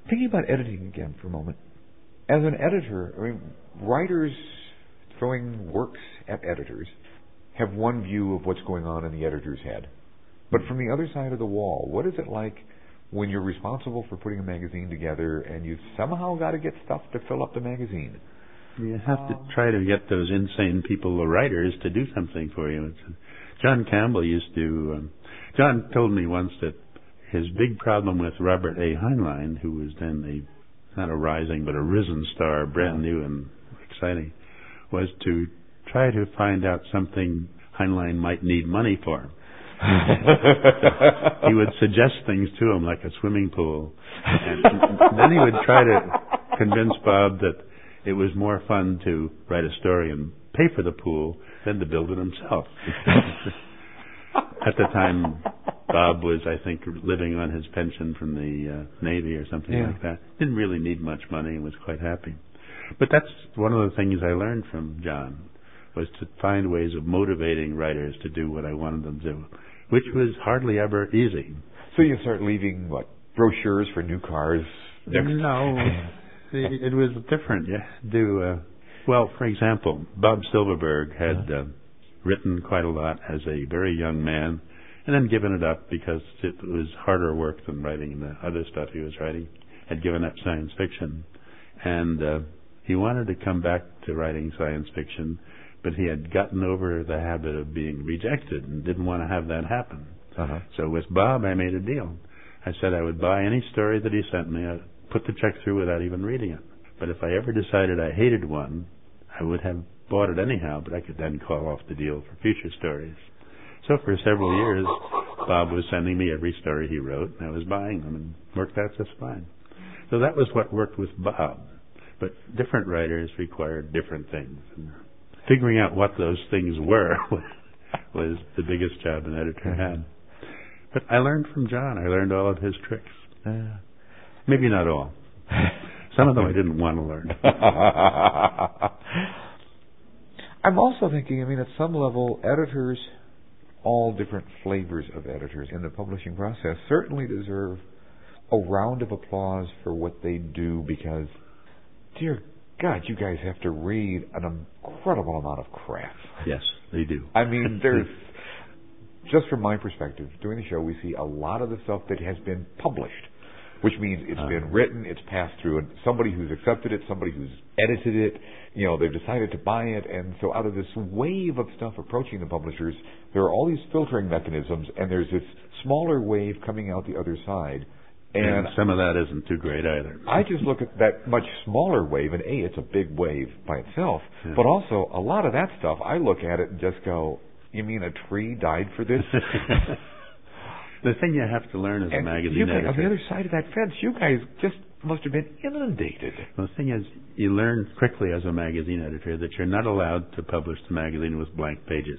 Thinking about editing again for a moment. As an editor, I mean, writers throwing works at editors have one view of what's going on in the editor's head. But from the other side of the wall, what is it like when you're responsible for putting a magazine together and you've somehow got to get stuff to fill up the magazine? You have to try to get those insane people, the writers, to do something for you. John Campbell used to... John told me once that his big problem with Robert A. Heinlein, who was then not a rising but a risen star, brand new and exciting, was to try to find out something Heinlein might need money for. He would suggest things to him like a swimming pool, and then he would try to convince Bob that it was more fun to write a story and pay for the pool than to build it himself. At the time, Bob was, I think, living on his pension from the Navy or something like that. Didn't really need much money and was quite happy. But that's one of the things I learned from John, was to find ways of motivating writers to do what I wanted them to do, which was hardly ever easy. So you start leaving, brochures for new cars? No, it was different. Well, for example, Bob Silverberg had written quite a lot as a very young man, and then given it up because it was harder work than writing the other stuff he was writing. Had given up science fiction, and he wanted to come back to writing science fiction, but he had gotten over the habit of being rejected and didn't want to have that happen. So with Bob, I made a deal. I said I would buy any story that he sent me. I'd put the check through without even reading it. But if I ever decided I hated one, I would have bought it anyhow, but I could then call off the deal for future stories. So for several years, Bob was sending me every story he wrote, and I was buying them, and worked out just fine. So that was what worked with Bob. But different writers required different things. And figuring out what those things were was the biggest job an editor had. But I learned from John. I learned all of his tricks. Maybe not all. Some of them I didn't want to learn. I'm also thinking, at some level, editors, all different flavors of editors in the publishing process, certainly deserve a round of applause for what they do, because, dear God, you guys have to read an incredible amount of crap. Yes, they do. There's, just from my perspective, doing the show, we see a lot of the stuff that has been published, which means it's been written, it's passed through somebody who's accepted it, somebody who's edited it, they've decided to buy it, and so out of this wave of stuff approaching the publishers, there are all these filtering mechanisms, and there's this smaller wave coming out the other side. And some of that isn't too great either. I just look at that much smaller wave, and it's a big wave by itself, but also a lot of that stuff, I look at it and just go, you mean a tree died for this? The thing you have to learn as a magazine editor... On the other side of that fence, you guys just must have been inundated. Well, the thing is, you learn quickly as a magazine editor that you're not allowed to publish the magazine with blank pages.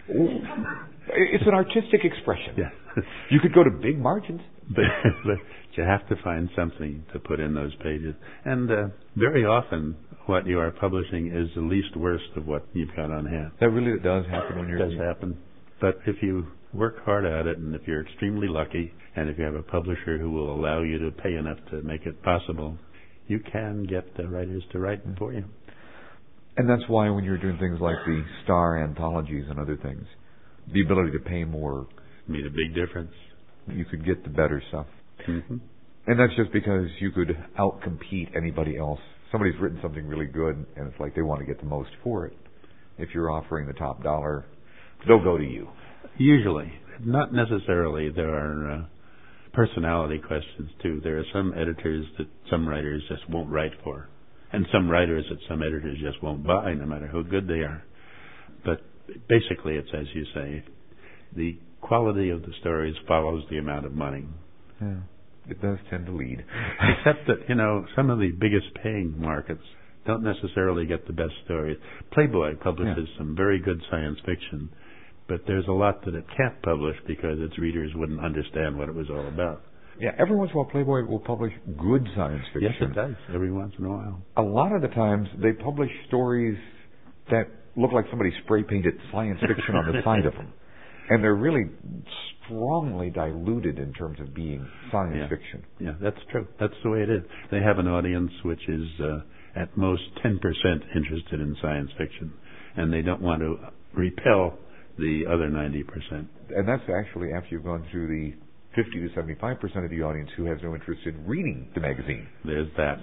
It's an artistic expression. Yeah. You could go to big margins. But you have to find something to put in those pages. And very often, what you are publishing is the least worst of what you've got on hand. That really does happen when you're... It does happen. But if you work hard at it, and if you're extremely lucky, and if you have a publisher who will allow you to pay enough to make it possible, you can get the writers to write for you. And that's why when you're doing things like the Star anthologies and other things, the ability to pay more made a big difference. You could get the better stuff. Mm-hmm. And that's just because you could outcompete anybody else. Somebody's written something really good, and it's like they want to get the most for it. If you're offering the top dollar, they'll go to you. Usually. Not necessarily. There are personality questions, too. There are some editors that some writers just won't write for, and some writers that some editors just won't buy, no matter how good they are. But basically, it's as you say, the quality of the stories follows the amount of money. Yeah, it does tend to lead. Except that, some of the biggest paying markets don't necessarily get the best stories. Playboy publishes some very good science fiction, but there's a lot that it can't publish because its readers wouldn't understand what it was all about. Yeah, every once in a while Playboy will publish good science fiction. Yes, it does, every once in a while. A lot of the times they publish stories that look like somebody spray painted science fiction on the side of them. And they're really strongly diluted in terms of being science fiction. Yeah, that's true. That's the way it is. They have an audience which is at most 10% interested in science fiction, and they don't want to repel the other 90%. And that's actually after you've gone through the 50 to 75% of the audience who has no interest in reading the magazine. There's that.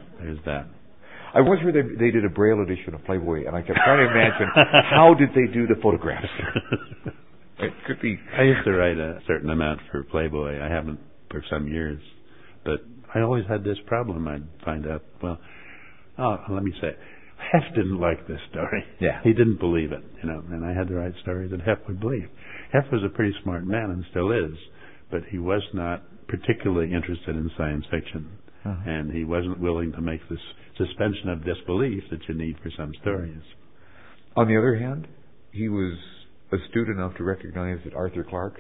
I once heard they did a Braille edition of Playboy, and I kept trying to imagine how did they do the photographs. It could be. I used to write a certain amount for Playboy. I haven't for some years, but I always had this problem. I'd find out, let me say, Hef didn't like this story. Yeah. He didn't believe it, and I had to write stories that Hef would believe. Hef was a pretty smart man and still is, but he was not particularly interested in science fiction, and he wasn't willing to make this suspension of disbelief that you need for some stories. On the other hand, he was astute enough to recognize that Arthur Clarke,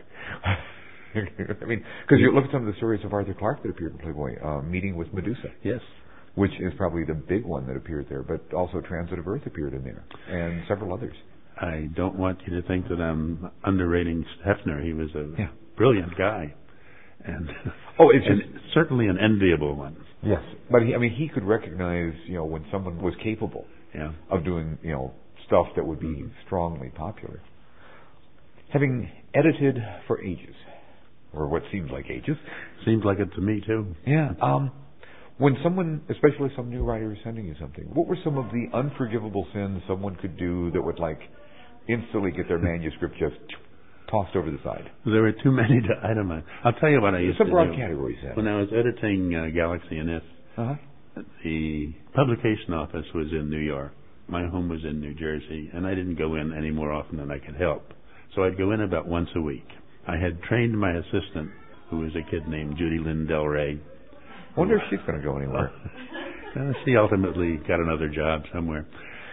I mean, because you look at some of the stories of Arthur Clarke that appeared in Playboy, Meeting with Medusa. Yes. Which is probably the big one that appeared there, but also Transit of Earth appeared in there, and several others. I don't want you to think that I'm underrating Hefner. He was a brilliant guy, and certainly an enviable one. Yes, but he could recognize, when someone was capable of doing, stuff that would be strongly popular. Having edited for ages, or what seems like ages. Seems like it to me too. Yeah. When someone, especially some new writer, is sending you something, what were some of the unforgivable sins someone could do that would instantly get their manuscript just tossed over the side? There were too many to itemize. I'll tell you what I used to do. Some broad categories. When I was editing Galaxy and If, the publication office was in New York. My home was in New Jersey, and I didn't go in any more often than I could help. So I'd go in about once a week. I had trained my assistant, who was a kid named Judy Lynn Del Rey. I wonder if she's going to go anywhere. She ultimately got another job somewhere.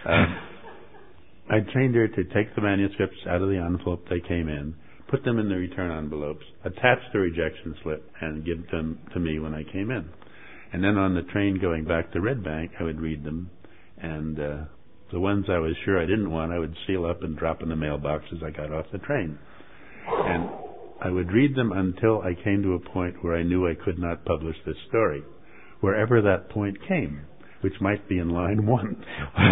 I trained her to take the manuscripts out of the envelope they came in, put them in the return envelopes, attach the rejection slip, and give them to me when I came in. And then on the train going back to Red Bank, I would read them, and the ones I was sure I didn't want, I would seal up and drop in the mailbox as I got off the train. And I would read them until I came to a point where I knew I could not publish this story, wherever that point came, which might be in line 1.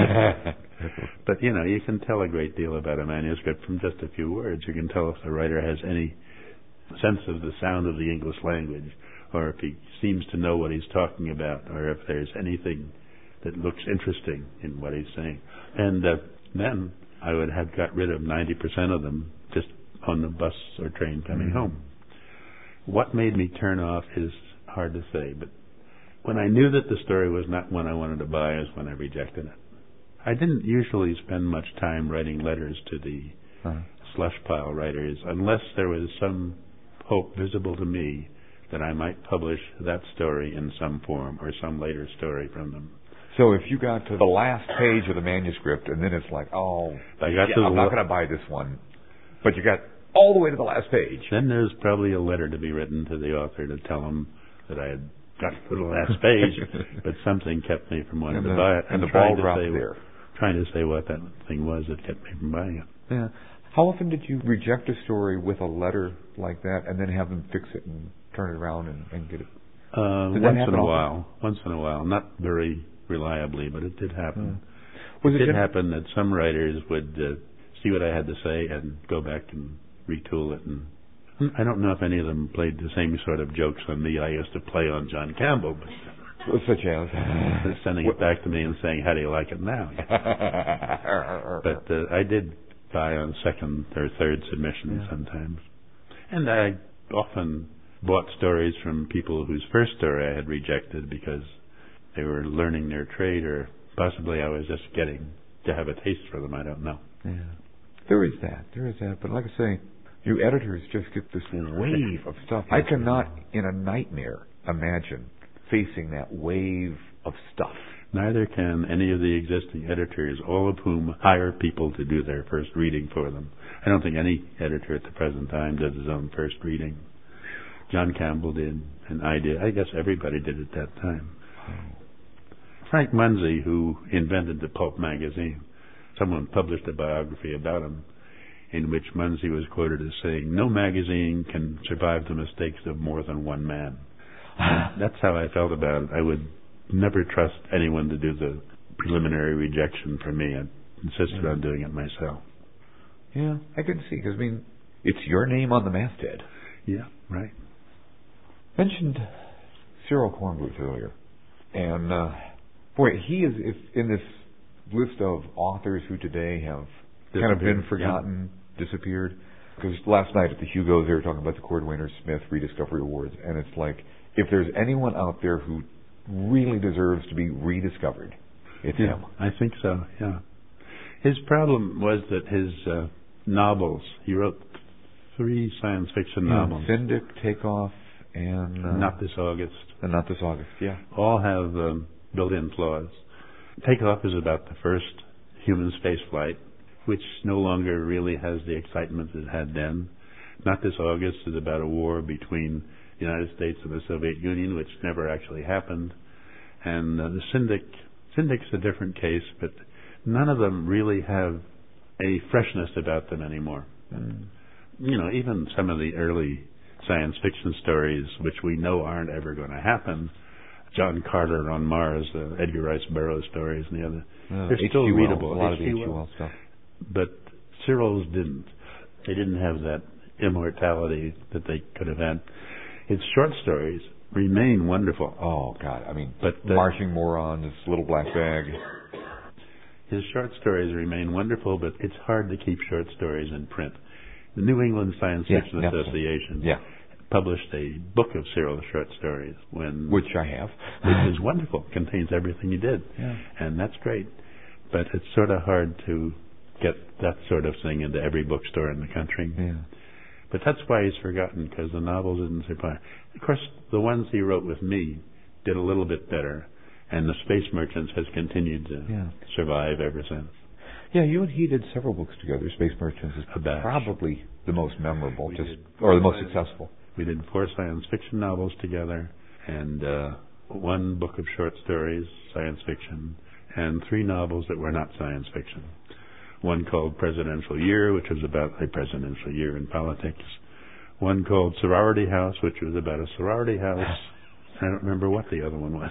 But, you can tell a great deal about a manuscript from just a few words. You can tell if the writer has any sense of the sound of the English language, or if he seems to know what he's talking about, or if there's anything that looks interesting in what he's saying. And then I would have got rid of 90% of them just on the bus or train coming home. What made me turn off is hard to say, but when I knew that the story was not one I wanted to buy is when I rejected it. I didn't usually spend much time writing letters to the slush pile writers unless there was some hope visible to me that I might publish that story in some form or some later story from them. So if you got to the last page of the manuscript and then it's like, I'm not going to buy this one, but you got all the way to the last page. Then there's probably a letter to be written to the author to tell him that I had got to the last page, but something kept me from wanting to buy it. And the ball dropped there. Trying to say what that thing was that kept me from buying it. Yeah. How often did you reject a story with a letter like that and then have them fix it and turn it around and get it? Once in a while. Not very reliably, but it did happen. It did happen that some writers would see what I had to say and go back and retool it. And I don't know if any of them played the same sort of jokes on me I used to play on John Campbell, but such as sending it back to me and saying, "How do you like it now?" But I did buy on second or third submission sometimes, and I often bought stories from people whose first story I had rejected because they were learning their trade, or possibly I was just getting to have a taste for them. I don't know. Yeah. There is that. But like I say, you editors just get this wave of stuff. I cannot, in a nightmare, imagine facing that wave of stuff. Neither can any of the existing editors, all of whom hire people to do their first reading for them. I don't think any editor at the present time does his own first reading. John Campbell did, and I did. I guess everybody did at that time. Frank Munsey, who invented the pulp magazine, someone published a biography about him. in which Munsey was quoted as saying, "No magazine can survive the mistakes of more than one man." That's how I felt about it. I would never trust anyone to do the preliminary rejection for me. I insisted on doing it myself. Yeah, I can see, because, I mean, it's your name on the masthead. Yeah, right. Mentioned Cyril Kornbluth earlier. And, boy, he is in this list of authors who today have kind of been forgotten, disappeared. Because last night at the Hugos, they were talking about the Cordwainer Smith Rediscovery Awards. And it's like, if there's anyone out there who really deserves to be rediscovered, it's him. I think so, yeah. His problem was that his novels, he wrote 3 science fiction novels. Syndic, Takeoff, and... Not This August. And Not This August, yeah. All have built-in flaws. Takeoff is about the first human space flight, which no longer really has the excitement it had then. Not This August is about a war between the United States and the Soviet Union, which never actually happened. And the Syndic's a different case, but none of them really have any freshness about them anymore. Even some of the early science fiction stories, which we know aren't ever going to happen, John Carter on Mars, Edgar Rice Burroughs stories, and the other, they're still readable. A lot of the H.G. Wells stuff. But Cyril's didn't. They didn't have that immortality that they could have had. His short stories remain wonderful. Oh, God. I mean, but Marching Moron, this Little Black Bag. His short stories remain wonderful, but it's hard to keep short stories in print. The New England Science Fiction Association published a book of Cyril's short stories. Which I have. Which is wonderful. Contains everything he did. Yeah. And that's great. But it's sort of hard to get that sort of thing into every bookstore in the country. Yeah. But that's why he's forgotten, because the novels didn't survive. Of course, the ones he wrote with me did a little bit better, and The Space Merchants has continued to survive ever since. Yeah, you and he did several books together. Space Merchants is probably the most memorable, or the most successful. We did 4 science fiction novels together, and 1 book of short stories, science fiction, and 3 novels that were not science fiction. One called Presidential Year, which was about a presidential year in politics. One called Sorority House, which was about a sorority house. I don't remember what the other one was.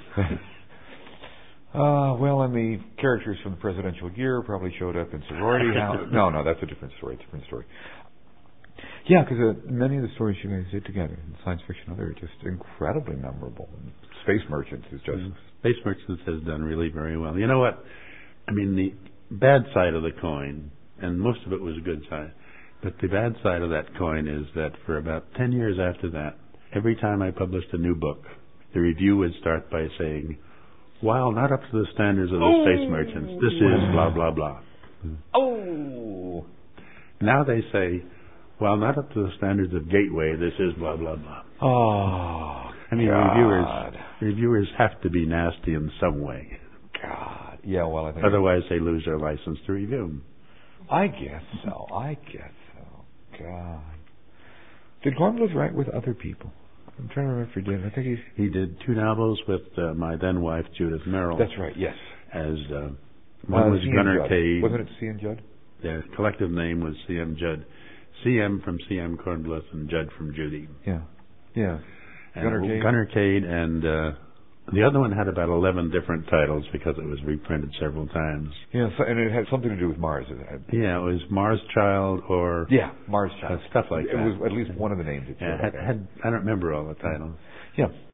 Well, and the characters from the Presidential Year probably showed up in Sorority House. No, that's a different story. Yeah, because many of the stories you guys did together in science fiction, are just incredibly memorable. And Space Merchants is just... Space Merchants has done really very well. You know what? I mean, the bad side of the coin, and most of it was a good side, but the bad side of that coin is that for about 10 years after that, every time I published a new book, the review would start by saying, "While not up to the standards of the Space Merchants, this is blah, blah, blah." Oh! Now they say, "While not up to the standards of Gateway, this is blah, blah, blah." Oh, I mean, reviewers have to be nasty in some way. God. Yeah, well, I think... Otherwise, they lose their license to review. I guess so. God. Did Kornbluth write with other people? I'm trying to remember if he did. I think he did 2 novels with my then wife, Judith Merrill. That's right, yes. As one was Gunnar Cade. Wasn't it C.M. Judd? Their collective name was C.M. Judd. C.M. from C.M. Kornbluth and Judd from Judy. Yeah. Gunnar Cade, and the other one had about 11 different titles because it was reprinted several times. Yeah, and it had something to do with Mars. Yeah, it was Mars Child or... Yeah, Mars Child. Stuff like that. It was at least one of the names. I don't remember all the titles. Yeah.